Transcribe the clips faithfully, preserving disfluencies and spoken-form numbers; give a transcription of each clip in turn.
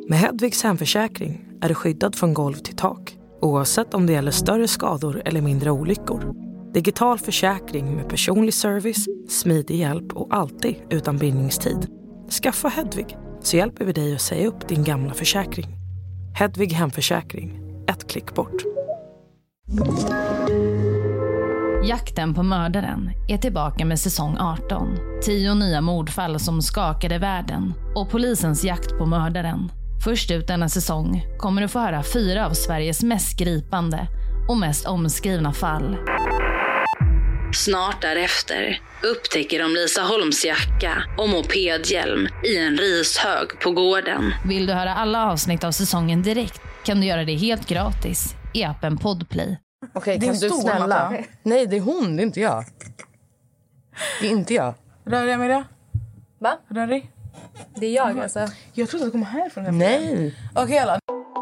Med Hedvigs hemförsäkring är du skyddad från golv till tak, oavsett om det gäller större skador eller mindre olyckor. Digital försäkring med personlig service, smidig hjälp och alltid utan bindningstid. Skaffa Hedvig så hjälper vi dig att säga upp din gamla försäkring. Hedvig hemförsäkring, ett klick bort. Jakten på mördaren är tillbaka med säsong arton. Tio nya mordfall som skakade världen och polisens jakt på mördaren. Först ut denna säsong kommer du få höra fyra av Sveriges mest gripande och mest omskrivna fall. Snart därefter upptäcker de Lisa Holms jacka och mopedhjälm i en rishög på gården. Vill du höra alla avsnitt av säsongen direkt kan du göra det helt gratis i appen Podplay. Okej, kan du snälla? Nej, det är hon, det är inte jag. Det är inte jag. Rör jag mig då? Va? Rör dig? Det är jag alltså. Jag trodde att det kom härifrån. Nej. Okej, okay, alla.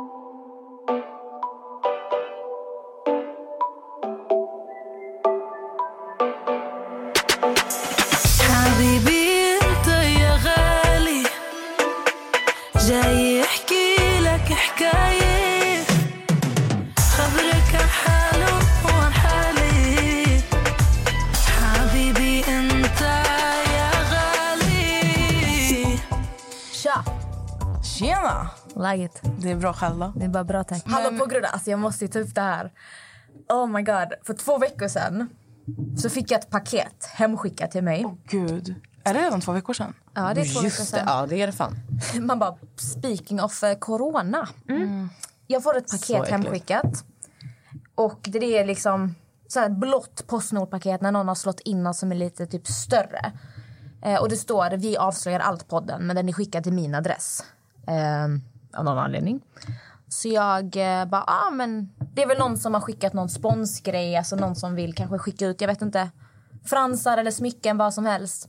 Tjena! Läget? Det är bra själv då. Det är bara bra, tack. Men... Hallå på grund av, alltså jag måste ju ta upp det här. Oh my god, för två veckor sedan så fick jag ett paket hemskickat till mig. Åh oh, gud, är det redan två veckor sedan? Ja, det är två Just veckor sedan. Det, ja, det är det fan. Man bara, speaking of uh, corona. Mm. Mm. Jag får ett paket hemskickat. Och det är liksom så här blått Postnord-paket när någon har slått in något som är lite typ större. Eh, och det står, vi avslöjar allt podden, men den är skickad till min adress. Eh, av någon anledning. Så jag eh, bara, ah, men det är väl någon som har skickat någon sponsgrej. Alltså någon som vill kanske skicka ut, jag vet inte, fransar eller smycken, vad som helst.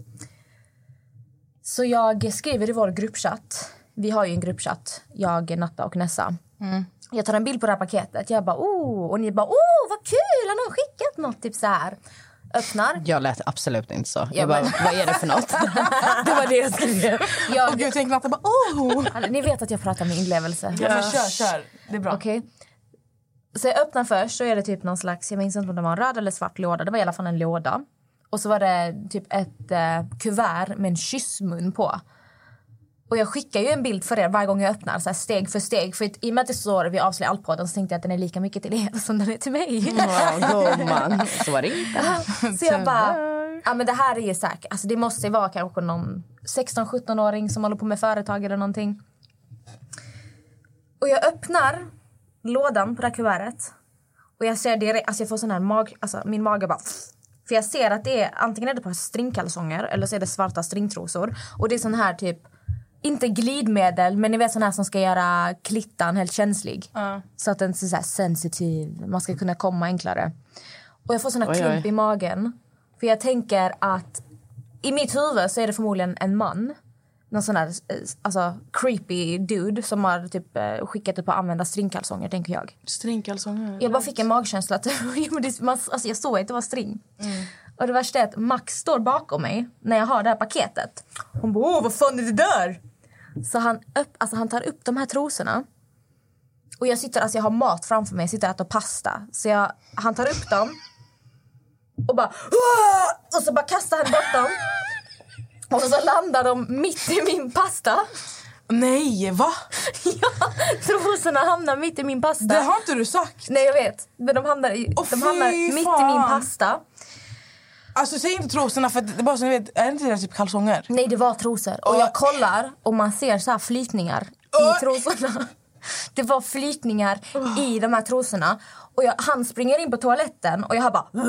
Så jag skriver i vår gruppchatt. Vi har ju en gruppchatt, jag, Natta och Nessa. Mm. Jag tar en bild på det här paketet. Jag bara, oh, och ni bara, oh, vad kul, har någon skickat något typ så här. Öppnar. Jag lät absolut inte så. Jag bara, vad är det för något? Det var det jag skrev. Jag, och jag tänkte att bara, oh. Alltså, ni vet att jag pratar med inlevelse. Ja, men kör, kör. Det är bra. Okej. Okay. Så jag öppnar först, så är det typ någon slags, jag minns inte om det var en röd eller svart låda. Det var i alla fall en låda. Och så var det typ ett eh, kuvert med en kyssmun på. Och jag skickar ju en bild för er varje gång jag öppnar, så här steg för steg. För i och med att det står vi avslöjar allt på den, så tänkte jag att den är lika mycket till er som den är till mig. Ja, man. Så var det inte. Så jag bara, ja men det här är ju säkert. Alltså det måste ju vara kanske någon sexton-sjutton-åring som håller på med företag eller någonting. Och jag öppnar lådan på det här kuvertet. Och jag ser direkt, alltså jag får sån här mag, alltså min mage bara... För jag ser att det är, antingen är det på stringkalsonger eller så är det svarta stringtrosor. Och det är sån här typ, inte glidmedel, men ni vet sån här som ska göra klittan helt känslig. Uh. Så att den är så här sensitiv, man ska kunna komma enklare. Och jag får sån här oj, klump oj. i magen. För jag tänker att i mitt huvud så är det förmodligen en man. Någon sån här, alltså, creepy dude som har typ skickat upp på att använda stringkalsonger, tänker jag. Stringkalsonger? Jag bara fick en magkänsla att alltså, jag såg att det var string. Mm. Och det värsta är att Max står bakom mig när jag har det här paketet. Hon bara, åh, vad fan är det där? Så han, upp, alltså, han tar upp de här trosorna. Och jag sitter, alltså jag har mat framför mig, jag sitter och äter pasta. Så jag, han tar upp dem. Och bara, åh! Och så bara kastar han bort dem. Och så landar de mitt i min pasta. Nej, va? Ja, trosorna hamnar mitt i min pasta. Det har inte du sagt. Nej, jag vet. Men de hamnar, i, oh, de hamnar mitt fan. i min pasta. Alltså, säg inte trosorna, för det är bara så ni vet, är det inte det typ kalsonger? Nej, det var trosor. Och oh. jag kollar och man ser så här flytningar oh. i trosorna. Det var flytningar oh. i de här trosorna. Och jag, han springer in på toaletten och jag har bara...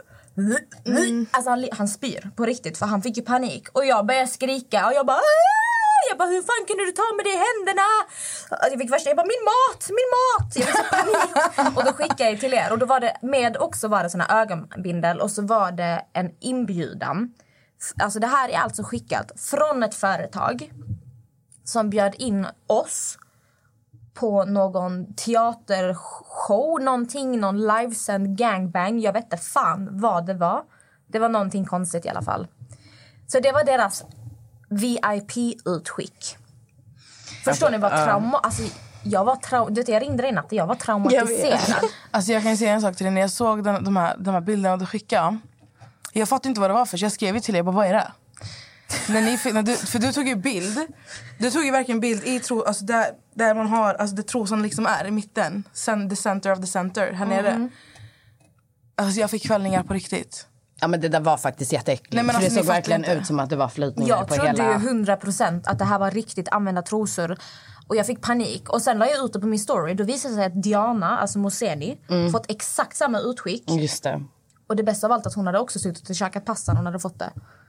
Mm. Alltså han, han spyr på riktigt, för han fick ju panik. Och jag började skrika och jag bara Aah! Jag bara, hur fan kunde du ta med det i händerna? Jag fick värsta, jag bara, min mat, min mat. Jag fick så panik. Och då skickade jag till er. Och då var det med också var det såna ögonbindel. Och så var det en inbjudan. Alltså det här är alltså skickat från ett företag som bjöd in oss på någon teatershow, någonting, någon livesänd gangbang. Jag vet inte fan vad det var. Det var någonting konstigt i alla fall. Så det var deras V I P-utskick. Förstår ni vad trauma... Alltså, jag var trau... du vet, jag ringde dig i natt. Jag var traumatiserad. Jag alltså jag kan säga en sak till dig. När jag såg den, de, här, de här bilderna du skickade. Jag fattade inte vad det var för. Så jag skrev till dig. Jag bara, vad är det? när ni, när du, för du tog ju bild. Du tog ju verkligen bild i tro, alltså där, där man har, alltså det trosan liksom är i mitten. Sen, the center of the center. Här nere. Mm. Alltså jag fick kvällningar på riktigt. Ja, men det där var faktiskt jätteäckligt. Nej, men alltså, för det såg verkligen inte ut som att det var flytningar jag på hela... Jag trodde ju hundra procent att det här var riktigt använda trosor. Och jag fick panik. Och sen la jag ut det på min story. Då visade det sig att Diana, alltså Moseni, mm. fått exakt samma utskick. Just det. Och det bästa av allt att hon hade också suttit och käkat pasta när hon hade fått det.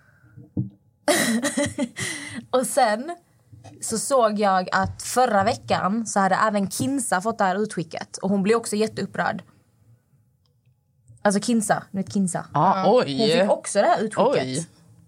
Och sen så såg jag att förra veckan så hade även Kinsa fått det här utskicket. Och hon blev också jätteupprörd. Alltså Kinsa, nu vet Kinsa. Ah, oj. Hon fick också det här utskicket. Oj.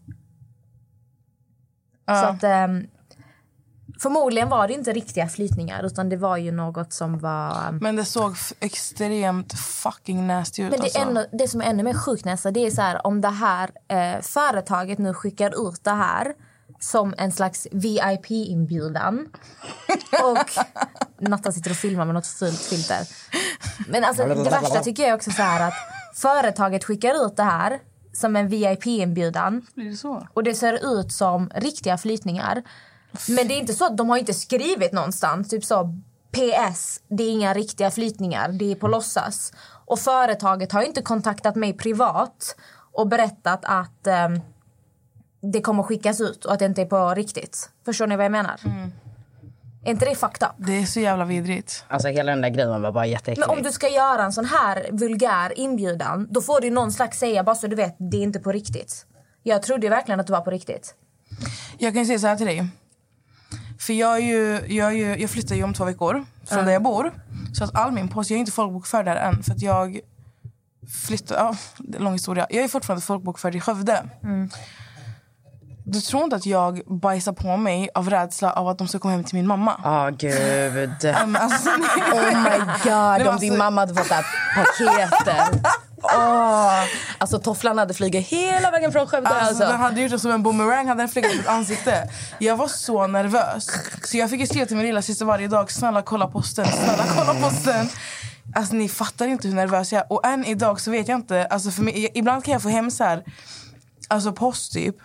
Så ah. att um, förmodligen var det inte riktiga flytningar utan det var ju något som var... Um, men det såg f- extremt fucking nasty ut. Men det, alltså. ännu, det som är ännu mer sjukt nästa, det är så här, om det här eh, företaget nu skickar ut det här som en slags V I P-inbjudan och Natta sitter och filmar med något fult filter. Men alltså det värsta tycker jag också så här att företaget skickar ut det här som en V I P-inbjudan. Blir det så? Och det ser ut som riktiga flytningar. Men det är inte så, de har inte skrivit någonstans typ så P S, det är inga riktiga flytningar, det är på låtsas. Och företaget har inte kontaktat mig privat och berättat att um, det kommer skickas ut och att det inte är på riktigt. Förstår ni vad jag menar? Mm. Är inte det fucked up? Det är så jävla vidrigt. Alltså hela den där grejen var bara jätteäcklig. Men om du ska göra en sån här vulgär inbjudan, då får du någon slags säga, bara så du vet, det är inte på riktigt. Jag trodde verkligen att det var på riktigt. Jag kan säga så här till dig. För jag, är ju, jag, är ju, jag flyttar ju om två veckor från mm. där jag bor. Så att all min post, jag är inte folkbokförd där än. För att jag flyttar, ja, det är en lång historia. Jag är fortfarande folkbokförd i Skövde. Mm. Du tror inte att jag bajsar på mig av rädsla av att de ska komma hem till min mamma? Åh, oh, gud. um, alltså, oh my god, om din så... mamma hade fått det här paketet. Oh. Alltså tofflan hade flugit hela vägen från Skövde. Alltså, alltså. Den hade gjort det som en boomerang, hade den flugit i mitt ansikte. Jag var så nervös. Så jag fick ju skriva till min lilla syster varje dag. Snälla kolla posten, snälla kolla posten. Alltså ni fattar inte hur nervös jag är. Och än idag så vet jag inte. Alltså, för mig, ibland kan jag få hem så här, alltså post typ.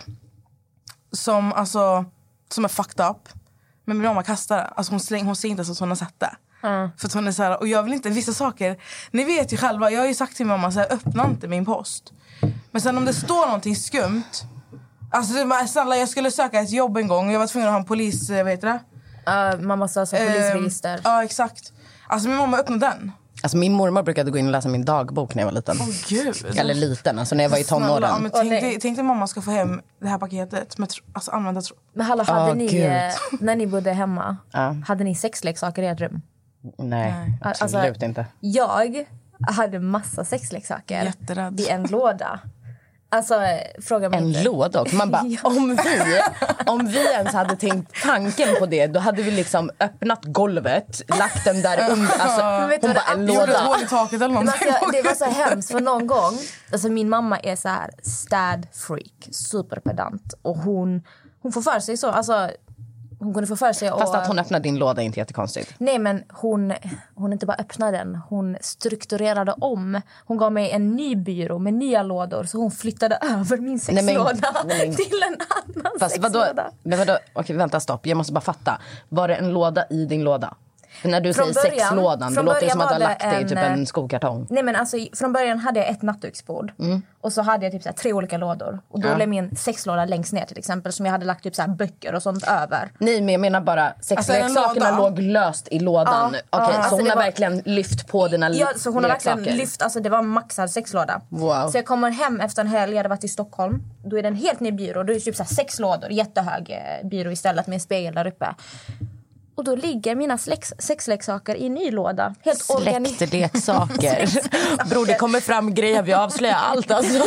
Som, alltså, som är fucked up. Men min mamma kastar det. Alltså hon, släng, hon ser inte så att hon har sett det. Mm. För att hon är så här, och jag vill inte, vissa saker. Ni vet ju själva, jag har ju sagt till min mamma så här, öppna inte min post. Men sen om det står någonting skumt. Alltså snälla, jag skulle söka ett jobb en gång. Jag var tvungen att ha en polis, vad heter det? Uh, mamma sa så polisregister. Ja, uh, uh, exakt. Alltså min mamma öppnade den. Alltså min mormor brukade gå in och läsa min dagbok när jag var liten. Åh oh, gud. Eller liten, alltså när jag var i tonåren. Ja, men tänk, oh, tänk dig mamma ska få hem det här paketet med tro, alltså använda tro. Men hallå, hade oh, ni, Gud. när ni bodde hemma, uh. hade ni sexleksaker i ert rum? Nej, absolut alltså, inte. Jag hade massa sexleksaker. Jätterädd. I en låda. Alltså, fråga mig en inte. låda också. Man bara, ja. om, vi, om vi ens hade tänkt tanken på det, då hade vi liksom öppnat golvet, lagt den där under. Alltså, hon bara, en låda. I taket eller någonting. Det var, så, det var så hemskt, för någon gång, alltså min mamma är så här städ freak, superpedant. Och hon, hon får för sig så, alltså hon kunde få för sig. Fast att hon öppnade din låda är inte jättekonstigt. Nej, men hon, hon inte bara öppnade den. Hon strukturerade om. Hon gav mig en ny byrå med nya lådor. Så hon flyttade över min sexlåda nej, men, till en annan Fast sexlåda. Vadå, men vadå? Okej, vänta, stopp. Jag måste bara fatta. Var det en låda i din låda? För när du från säger början, sexlådan, då låter det som att du har lagt det i typ en skokartong. Nej, men alltså från början hade jag ett nattduksbord. Mm. Och så hade jag typ så här, tre olika lådor. Och då ja. blev min sexlåda längst ner till exempel. Som jag hade lagt typ så här, böcker och sånt över. Nej, men jag menar bara sexleksakerna alltså, låg löst i lådan. Ja, Okej, okay, ja, så alltså hon har var... verkligen lyft på dina leksaker. Ja, så hon har verkligen lyft, alltså det var en maxad sexlåda. Wow. Så jag kommer hem efter en helg, jag hade varit i Stockholm. Då är det en helt ny byrå. Då är det typ så här, sex lådor, jättehög byrå istället med en spegel där uppe. Och då ligger mina slex- sexleksaker i en ny låda. Helt Släktleksaker. Bror, det kommer fram grejer. Vi avslöjar allt alltså.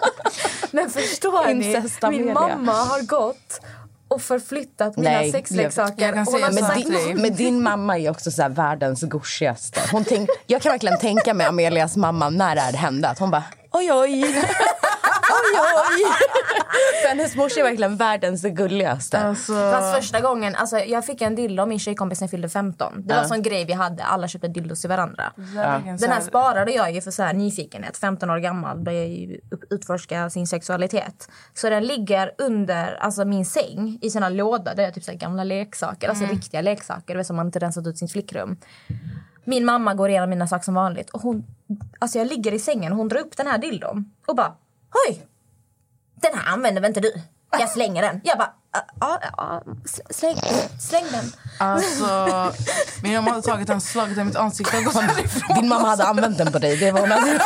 Men förstår ni? Min mamma har gått och förflyttat mina Nej, sexleksaker. Jag, jag men, din, men din mamma är också så här världens goshigaste. Hon tänk, jag kan verkligen tänka mig Amelias mamma när det här hände. Att hon bara, oj oj. oj, oj. För hennes morsa är verkligen världens gulligaste. Alltså... Fast första gången, alltså, jag fick en dildo av min tjejkompis när jag fyllde femton. Det var uh. sån grej vi hade, alla köpte dildos till varandra. Uh. Den här sparade jag ju för så här nyfikenhet. femton år gammal började jag ju utforska sin sexualitet. Så den ligger under alltså, min säng i sina lådor. Där är typ så här gamla leksaker, mm. alltså riktiga leksaker. Som man inte rensat ut sin flickrum. Min mamma går igenom mina saker som vanligt. Och hon, alltså jag ligger i sängen och hon drar upp den här dildon. Och bara, oj, den här använder väl inte du? Jag slänger den. Jag bara, ja, ja, släng, släng den. Alltså, min mamma hade tagit en slag i mitt ansikte och gått härifrån. Din mamma hade använt den på dig, det var hon hade gjort.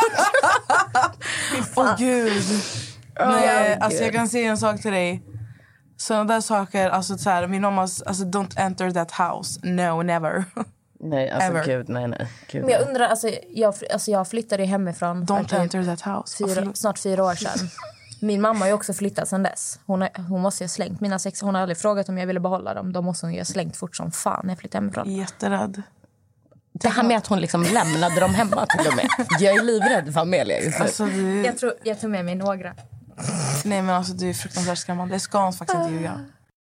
Åh oh, gud. Nej, oh, alltså jag kan säga en sak till dig. Sådana där saker, alltså så här, min mamma, alltså don't enter that house. No, never. Nej, alltså Ever. gud, nej, nej. Gud, men jag undrar, alltså jag, alltså jag flyttade hemifrån Don't typ enter that house. Fyra, snart fyra år sedan. Min mamma har ju också flyttat sedan dess. Hon, har, hon måste ju ha slängt mina sex. Hon har aldrig frågat om jag ville behålla dem. Då måste hon ju ha slängt fort som fan när jag flyttade hemifrån. Jätterädd. Det här med att hon liksom lämnade dem hemma till och med. Jag är livrädd för Amelia. Alltså, du... jag, tror, jag tog med mig några. Nej men alltså du är fruktansvärt skrämmande. Det ska hon faktiskt inte ljuga.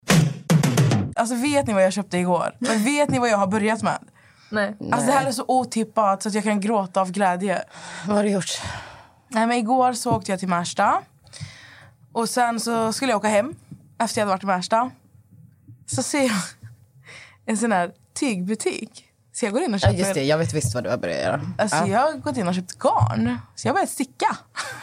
Alltså vet ni vad jag köpte igår? Men vet ni vad jag har börjat med? Nej. Alltså det här är så otippat så att jag kan gråta av glädje. Vad har du gjort? Nej men igår så åkte jag till Märsta. Och sen så skulle jag åka hem efter jag hade varit i Märsta. Så ser jag en sån här tygbutik. Så jag går in och köper... Ja just det, jag vet visst vad du har börjat göra. Alltså ja. Jag har gått in och köpt garn. Så jag började sticka.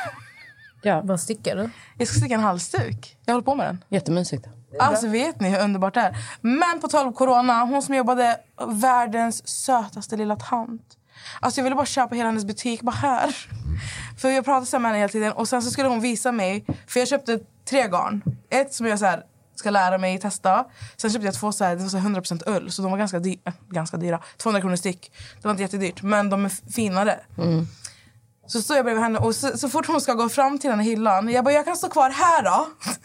Ja, vad stickar du? Jag ska sticka en halsduk. Jag håller på med den. Jättemysigt. Alltså vet ni hur underbart det är. Men på tal om corona, hon som jobbade världens sötaste lilla tant. Alltså jag ville bara köpa hela hennes butik, bara här. För jag pratade med henne hela tiden. Och sen så skulle hon visa mig, för jag köpte tre garn. Ett som jag så här, ska lära mig testa. Sen köpte jag två så här, det var så här hundra procent ull. Så de var ganska, dy- äh, ganska dyra, tvåhundra kronor styck. Det var inte jättedyrt, men de är finare. Mm. Så står jag bredvid henne och så, så fort hon ska gå fram till den här hyllan, jag bara, jag kan stå kvar här då.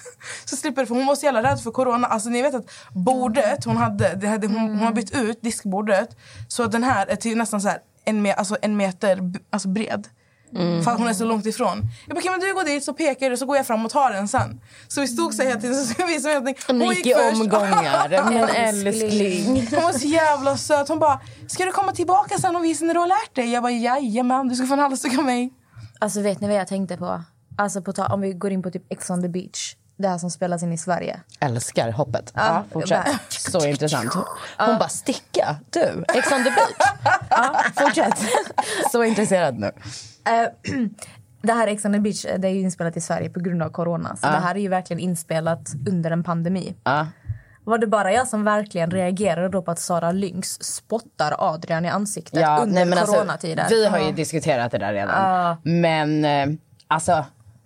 Så slipper det, för hon var så jävla rädd för corona. Alltså ni vet att bordet hon hade, det hade hon, hon har bytt ut diskbordet. Så den här är till nästan så här en, me, alltså en meter alltså bred. Mm. För att hon är så långt ifrån. Jag bara, kan men du gå dit så pekar du så går jag fram och tar den sen. Så vi stod så här hela tiden så ska vi visa mig hon gick i omgångar. Men älskling. Hon var så jävla söt. Hon bara, ska du komma tillbaka sen och visa när du har lärt dig? Jag bara, jajamän, du ska få en halsduk av mig. Alltså vet ni vad jag tänkte på? Alltså på ta- om vi går in på typ Ex on the Beach. Det här som spelas in i Sverige. Älskar hoppet. Ja, ja fortsätt. Så intressant. Hon ja. bara, sticka. Du, Ex on the Beach. Ja, fortsätt. Så intresserad nu. Uh, det här Ex on the Beach, det är ju inspelat i Sverige på grund av corona. Så uh. det här är ju verkligen inspelat under en pandemi. Uh. Var det bara jag som verkligen reagerade då på att Sara Lynx spottar Adrian i ansiktet ja, under nej, men coronatiden? Alltså, vi har ju uh. diskuterat det där redan. Uh. Men eh, alltså...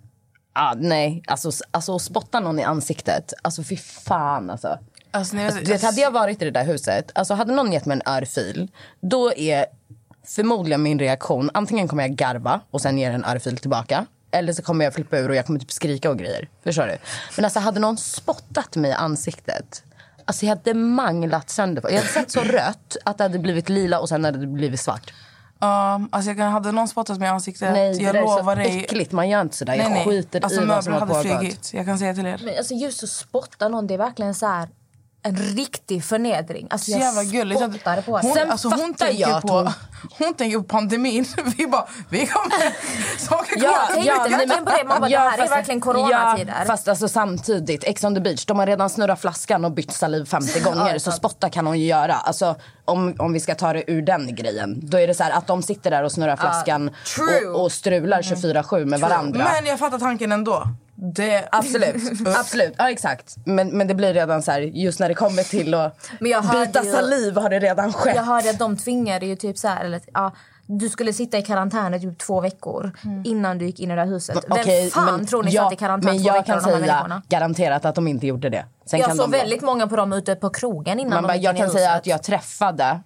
Ah, nej, alltså, alltså spotta någon i ansiktet. Alltså fy fan alltså. Alltså, nej, alltså, det hade jag varit i det där huset. Alltså hade någon gett mig en örfil, då är förmodligen min reaktion, antingen kommer jag garva och sen ger en örfil tillbaka, eller så kommer jag flippa ur och jag kommer typ skrika och grejer. Förstår du? Men alltså hade någon spottat mig i ansiktet, alltså jag hade manglat sönder. Jag hade sett så rött att det hade blivit lila och sen hade det blivit svart. Um, alltså jag kan, hade någon spottat mig i ansiktet. Nej, jag det lovar är så dig. äckligt, man gör inte sådär. Jag nej, skiter nej. Alltså, i vad som har hade pågått. flygit, jag kan säga till er. Men alltså just att spotta någon, det är verkligen så här en riktig förnedring. Alltså så jävla gulligt. Spottade på hon, sen alltså, hon tänker på hon... hon tänker på pandemin. Vi bara, vi kommer saker ja, jag ja, tänkte verkligen på det. Man bara, ja, det här fast, är verkligen coronatider. Ja, fast alltså samtidigt, Ex on the Beach, de har redan snurrat flaskan och bytt saliv femtio gånger. Så spotta kan hon ju göra. Alltså om, om vi ska ta det ur den grejen, då är det så här att de sitter där och snurrar flaskan uh, och, och strular tjugofyra sju med true. varandra. Men jag fattar tanken ändå. Det... Absolut, absolut, ja exakt. Men, men det blir redan så här, just när det kommer till att byta ju, saliv har det redan skett. Jag hörde att de tvingade ju typ så här, eller, ja, du skulle sitta i karantän i typ två veckor mm. innan du gick in i det här huset. Men, okay, Vem fan men, tror ni ja, satt i karantän men två jag veckor? kan säga garanterat att de inte gjorde det. Sen jag kan såg de väldigt många på dem ute på krogen innan man de bara, gick jag in i kan säga huset. att jag träffade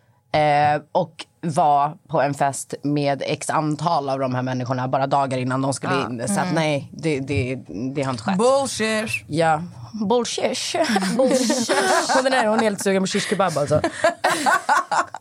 eh, och var på en fest med x antal av de här människorna bara dagar innan de skulle in. Så att nej, det, det, det har inte skett. Bullshit. Ja, bullshit. Bullshit. Hon är, hon är helt sugen på shish kebab alltså.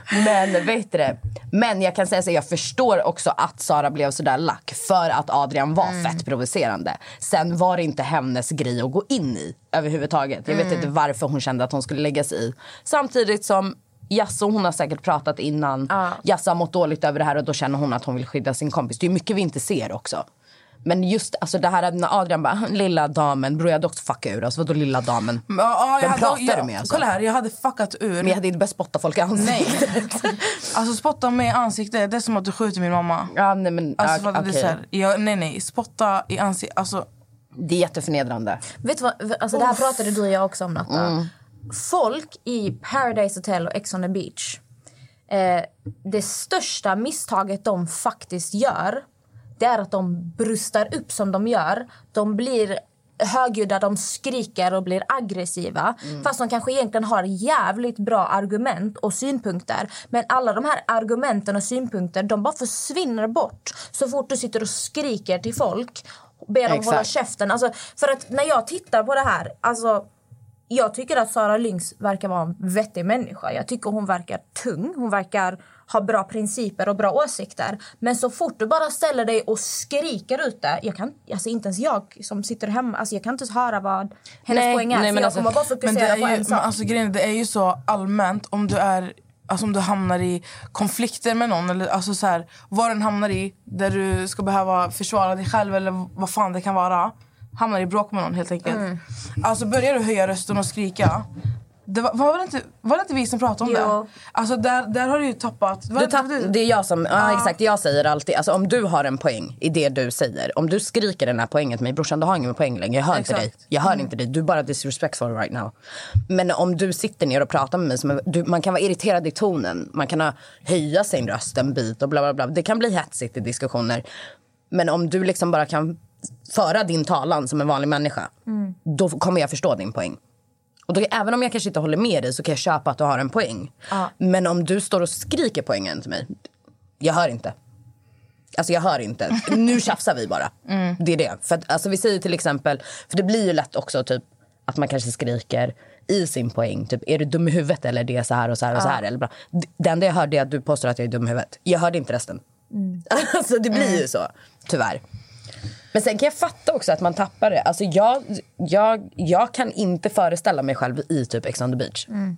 Men vet du, men jag kan säga så, jag förstår också att Sara blev så där lack för att Adrian var mm. fett provocerande. Sen var det inte hennes grej att gå in i överhuvudtaget. Jag vet mm. inte varför hon kände att hon skulle lägga sig i. Samtidigt som Jasso, hon har säkert pratat innan. Uh. Jasso har mått dåligt över det här och då känner hon att hon vill skydda sin kompis. Det är mycket vi inte ser också. Men just alltså det här när Adrian bara, lilla damen, bror jag hade också fuckat ur. Alltså vadå lilla damen? Ja, ja, Vem hade, pratar jag, du med? Alltså? Kolla här, jag hade fuckat ur. Men jag hade inte börjat spotta folk i ansiktet. Nej. Alltså spotta med i ansiktet, det är som att du skjuter min mamma. Ja, nej men... Alltså, okay. det är så här, jag, nej, nej, spotta i ansiktet, alltså... Det är jätteförnedrande. Vet du vad, alltså det här pratade du och jag också om, Natta. Mm. Folk i Paradise Hotel och Ex on the Beach, eh, det största misstaget de faktiskt gör, det är att de brustar upp som de gör. De blir högljudda, de skriker och blir aggressiva. Mm. Fast de kanske egentligen har jävligt bra argument och synpunkter. Men alla de här argumenten och synpunkter, de bara försvinner bort så fort du sitter och skriker till folk. Ber dem hålla käften. Alltså, för att när jag tittar på det här, alltså... Jag tycker att Sara Lynx verkar vara en vettig människa. Jag tycker hon verkar tung. Hon verkar ha bra principer och bra åsikter. Men så fort du bara ställer dig och skriker ut det. Jag kan, alltså inte ens jag som sitter hemma. Alltså jag kan inte ens höra vad hennes nej, poäng är. Nej, för jag alltså, kommer bara fokusera på ju, en sak. Alltså, grejen, det är ju så allmänt om du är... Alltså om du hamnar i konflikter med någon. Eller alltså så här, vad den hamnar i. Där du ska behöva försvara dig själv. Eller vad fan det kan vara. Hamnar i bråk med någon helt enkelt. Mm. Alltså börjar du höja rösten och skrika. Det var, var, det inte, var det inte vi som pratade om jo. det? Alltså där, där har du ju tappat. Du tapp, du? Det är jag som, ja ah. exakt, jag säger alltid. Alltså om du har en poäng i det du säger. Om du skriker den här poängen till mig, brorsan, du har ingen poäng längre. Jag hör exakt. inte dig. Jag hör mm. inte dig. Du är bara disrespectful right now. Men om du sitter ner och pratar med mig, som, du, man kan vara irriterad i tonen. Man kan ha, höja sin röst en bit och bla bla bla. Det kan bli hetsigt i diskussioner. Men om du liksom bara kan föra din talan som en vanlig människa, mm. då kommer jag förstå din poäng. Och då, även om jag kanske inte håller med dig, så kan jag köpa att du har en poäng. Ah. Men om du står och skriker poängen till mig, jag hör inte. Alltså jag hör inte. Nu tjafsar vi bara. Mm. Det är det. För att, alltså vi säger till exempel, för det blir ju lätt också typ att man kanske skriker i sin poäng. Typ, är du dum i huvudet eller det är så här och så här och ah. så här. Eller bra. Det enda jag hörde är att du påstår att jag är dum i huvudet. Jag hörde inte resten. Mm. Alltså det blir mm. ju så, tyvärr. Men sen kan jag fatta också att man tappar det. Alltså jag, jag, jag kan inte föreställa mig själv i typ Ex on the Beach. Mm.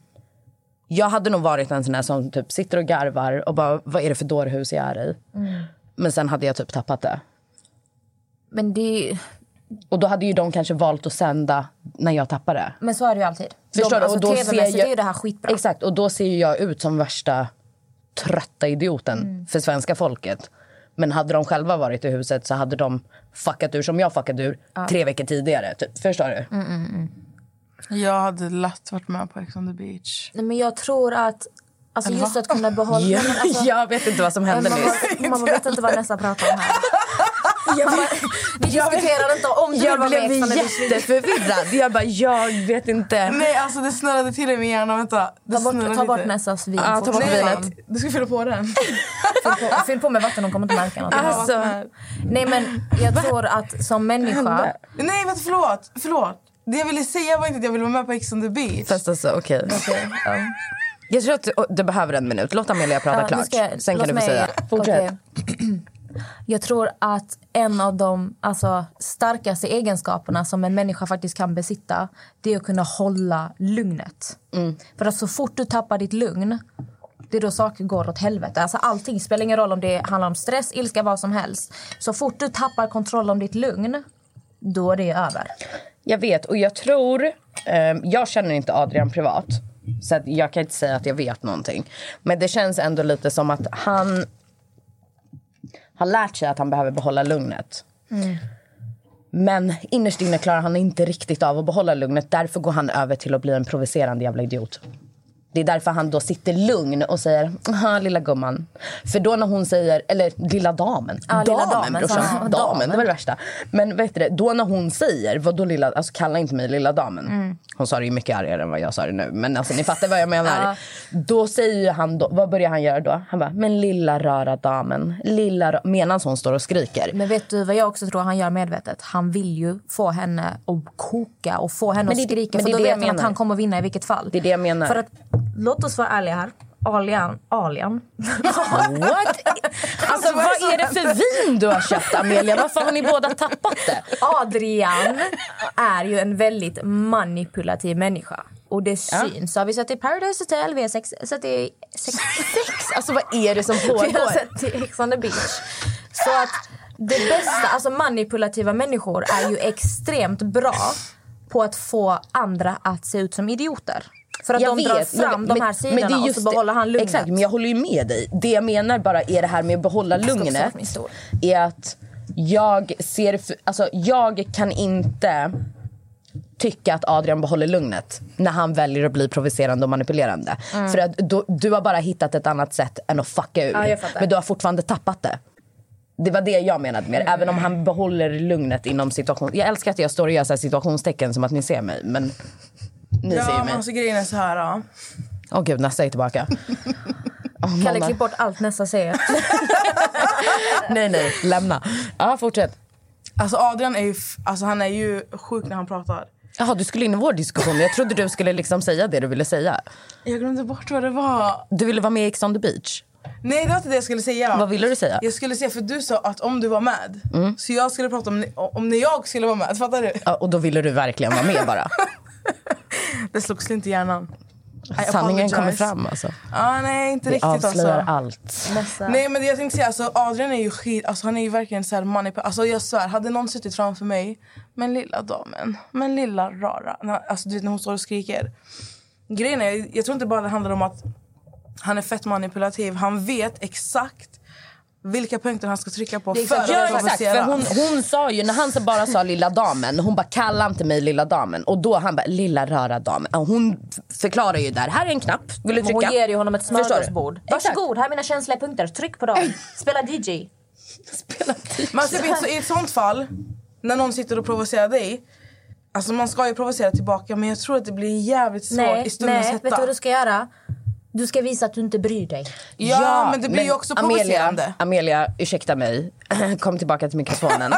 Jag hade nog varit en sån här som typ sitter och garvar och bara, vad är det för dårhus jag är i? Mm. Men sen hade jag typ tappat det. Men det... Och då hade ju de kanske valt att sända när jag tappade det. Men så är det ju alltid. Förstår de, du? alltså, och då ser jag, är det här skitbra. Exakt, och då ser jag ut som värsta trötta idioten mm. för svenska folket. Men hade de själva varit i huset så hade de fuckat ur som jag fuckade ur ja. tre veckor tidigare. Typ. Förstår du? Mm, mm, mm. Jag hade lätt varit med på Ex on the Beach. Nej, men jag tror att... Alltså just att kunna behålla... Ja, men alltså, jag vet inte vad som hände man, nyss. Man vet inte vad nästa pratar om här. Jag bara, vi diskuterar inte om du jag vill vara blev med. jätteförvirrad. Jag bara, jag vet inte. Nej, alltså det snurrade till i min hjärna. Vänta. Ta bort, ta bort nästa svin. Ja, ta bort vinet. Du ska fylla på den. Fyll på, fyll på med vatten, de kommer inte märka något. Alltså. Nej, men jag tror att som människa... Nej, vänta, förlåt. Förlåt. Det jag ville säga var inte att jag ville vara med på Ex on the Beach. Fast alltså, okej. Okay. Okay, ja. Jag tror att du, du behöver en minut. Låt Amelia prata ja, klart. Jag, Sen kan du få säga. Fortsätt. Okay. Jag tror att en av de alltså, starkaste egenskaperna som en människa faktiskt kan besitta, det är att kunna hålla lugnet. Mm. För att så fort du tappar ditt lugn, det är då saker går åt helvete. Alltså allting spelar ingen roll om det handlar om stress, ilska, vad som helst. Så fort du tappar kontroll om ditt lugn, då är det över. Jag vet, och jag tror... Eh, jag känner inte Adrian privat. Så att jag kan inte säga att jag vet någonting. Men det känns ändå lite som att han har lärt sig att han behöver behålla lugnet. Mm. Men innerst inne klarar han inte riktigt av att behålla lugnet. Därför går han över till att bli en provocerande jävla idiot. Det är därför han då sitter lugn och säger, aha, lilla gumman. För då när hon säger, eller lilla damen. Ja, damen, lilla damen, brorsan. damen. damen, det var det värsta. Men vet du det, då när hon säger, vad då lilla, alltså kalla inte mig lilla damen. Mm. Hon sa det ju mycket argare än vad jag sa det nu. Men alltså ni fattar vad jag menar. Ja. Då säger han, då, vad börjar han göra då? Han bara, men lilla röra damen. Lilla, medan hon står och skriker. Men vet du vad jag också tror han gör medvetet? Han vill ju få henne att koka och få henne att skrika. För då vet han att han kommer vinna i vilket fall. Det är det jag menar. För att, låt oss vara ärliga här. Alian. Alian. What? Alltså vad är det för vin du har köpt, Amelia? Varför har ni båda tappat det? Adrian är ju en väldigt manipulativ människa. Och det syns. Ja. Så har vi sett i Paradise Hotel, vi har sex, sett i sex, sex. Alltså vad är det som pågår? Vi har sett i Ex on the Beach. Så att det bästa, alltså manipulativa människor är ju extremt bra på att få andra att se ut som idioter. För att jag de vet, drar fram men, de här sidorna men det är just och så behåller han lugnet. Exakt, men jag håller ju med dig. Det jag menar bara är det här med att behålla lugnet. Är att jag ser, alltså jag kan inte tycka att Adrian behåller lugnet när han väljer att bli provocerande och manipulerande. Mm. För att du, du har bara hittat ett annat sätt än att fucka ur. Ja, men du har fortfarande tappat det. Det var det jag menade med. Mm. Även om han behåller lugnet inom situation. Jag älskar att jag står och gör så här situationstecken som att ni ser mig. Men ni ja, ser ju mig. Ja, men så grejen är så här. Åh ja. oh, gud, nästa är tillbaka. Oh, Kalle, klipp bort allt nästa säger. nej, nej, lämna. Ja, fortsätt. Alltså Adrian är ju, alltså, han är ju sjuk när han pratar. Jaha, du skulle in i vår diskussion. Jag trodde du skulle liksom säga det du ville säga. Jag glömde bort vad det var. Du ville vara med i Ex on the Beach. Nej, det var inte det jag skulle säga. Vad ville du säga? Jag skulle säga, för du sa att om du var med mm. så jag skulle prata om, om när jag skulle vara med. Fattar du? Ja, och då ville du verkligen vara med bara. Det slogs inte i hjärnan. Sanningen kommer fram alltså. Ah, nej, inte Vi riktigt alltså. avslöjar allt. Massa. Nej, men jag tänkte säga, alltså Adrian är ju skit, alltså han är ju verkligen så här manip- alltså jag svär, hade någon suttit framför mig, men lilla damen, men lilla rara, alltså du vet när hon står och skriker. Grejen är, jag tror inte bara det handlar om att han är fett manipulativ, han vet exakt vilka punkter han ska trycka på för att ja, exakt, för hon, hon sa ju, när han så bara sa lilla damen, hon bara kallade inte mig lilla damen. Och då han bara, lilla röra damen. Hon förklarar ju där, här är en knapp, vill du trycka? Hon ger ju honom ett smörgåsbord. Varsågod, här är mina känsliga punkter, tryck på dem. Spela D J. Spela D J. Man ser, i ett sånt fall, när någon sitter och provocerar dig, alltså man ska ju provocera tillbaka, men jag tror att det blir jävligt svårt nej, i stundens hetta. hetta. Vet du vad du ska göra? Du ska visa att du inte bryr dig. Ja, ja men det blir men ju också provocerande. Amelia, Amelia, ursäkta mig. Kom tillbaka till mikrofonen.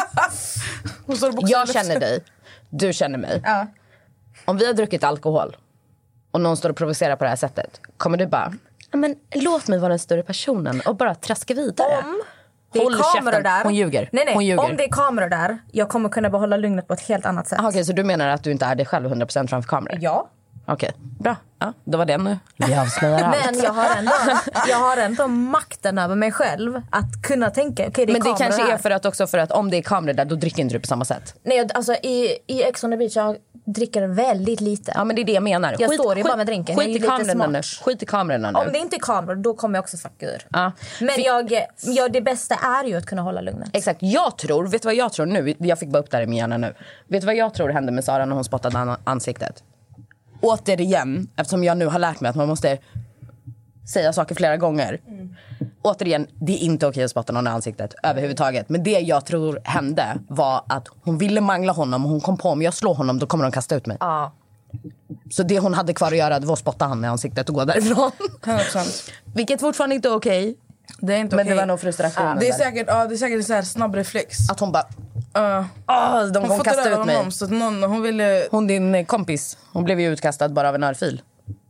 Jag känner dig. Du känner mig. Ja. Om vi har druckit alkohol och någon står och provocerar på det här sättet, kommer du bara, men låt mig vara den större personen och bara traska vidare. Om det är kameror där. Hon ljuger. Nej, nej. Hon ljuger. Om det är kameror där, jag kommer kunna behålla lugnet på ett helt annat sätt. Okej, okay, så du menar att du inte är dig själv hundra procent framför kameror? Ja. Okej, okay, bra. Ja, då var det nu. Vi avslöjar allt. Men jag har ändå, jag har ändå makten över mig själv att kunna tänka, okej okay, det är men det kanske här. är för att också för att om det är kameror där, då dricker inte du på samma sätt. Nej, alltså i, i Ex on the Beach jag dricker väldigt lite. Ja, men det är det jag menar. Jag skit, står ju skit, bara med drinken. Skit i kamerorna nu. Skit i kamerorna nu. Om det inte är kameror, då kommer jag också fucka ur. Ja. Men jag, jag, det bästa är ju att kunna hålla lugnet. Exakt, jag tror, vet du vad jag tror nu? Jag fick bara upp där i min hjärna nu. Vet du vad jag tror hände med Sara när hon spottade ansiktet? Återigen, eftersom jag nu har lärt mig att man måste säga saker flera gånger. Mm. Återigen, det är inte okej att spotta någon i ansiktet överhuvudtaget. Men det jag tror hände var att hon ville mangla honom och hon kom på om jag slår honom, då kommer de kasta ut mig. Ja. Så det hon hade kvar att göra, det var att spotta han i ansiktet och gå därifrån. hundra procent. Vilket fortfarande inte är okej. Det är inte men okej. Det var nog frustration. Ja. Det är säkert, ja, det är säkert en så här snabb reflex. Att hon bara... Uh, oh, de hon kom kasta ut mig. Honom, så att någon, hon, ville... hon din kompis, hon blev ju utkastad bara av en örfil.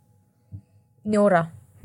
Nora.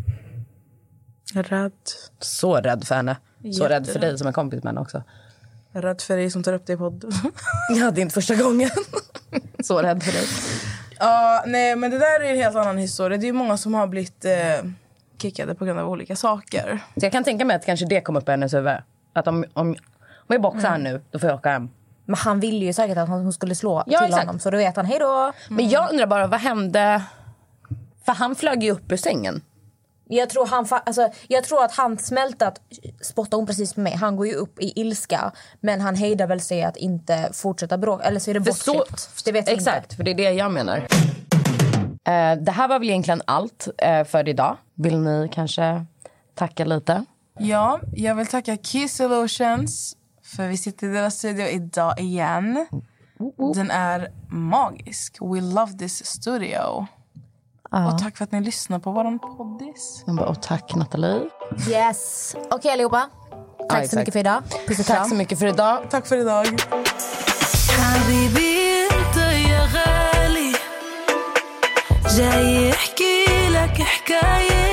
Rädd. Så rädd för henne. Så Jätterädd. Rädd för dig som är kompis med henne också. Rädd för dig som tar upp dig i podd. Ja, det är inte första gången. Så rädd för dig. Ja, uh, nej, men det där är en helt annan historia. Det är många som har blivit uh, kickade på grund av olika saker. Så jag kan tänka mig att kanske det kom upp i hennes huvud. Att om, om, om jag boxar mm. här nu, då får jag åka hem. Men han ville ju säkert att hon skulle slå ja, till exakt. honom. Så då vet han, hej då. Mm. Men jag undrar bara, vad hände? För han flög ju upp ur sängen. Jag tror, han, alltså, jag tror att han smälte att spotta hon precis med mig. Han går ju upp i ilska. Men han hejdar väl sig att inte fortsätta bråka. Eller så är det bortklippt. Så, det vet exakt, inte. För det är det jag menar. Uh, det här var väl egentligen allt uh, för idag. Vill ni kanske tacka lite? Ja, jag vill tacka Key Solutions. För vi sitter i deras studio idag igen. Den är magisk. We love this studio. Ja. Och tack för att ni lyssnar på våran poddis. Och tack Nathalie. Yes. Okej okay, allihopa. Tack ja, så mycket för idag. Puss och tack så mycket för idag. Tack för idag. حبيبي انت يا غالي جاي احكي لك حكايه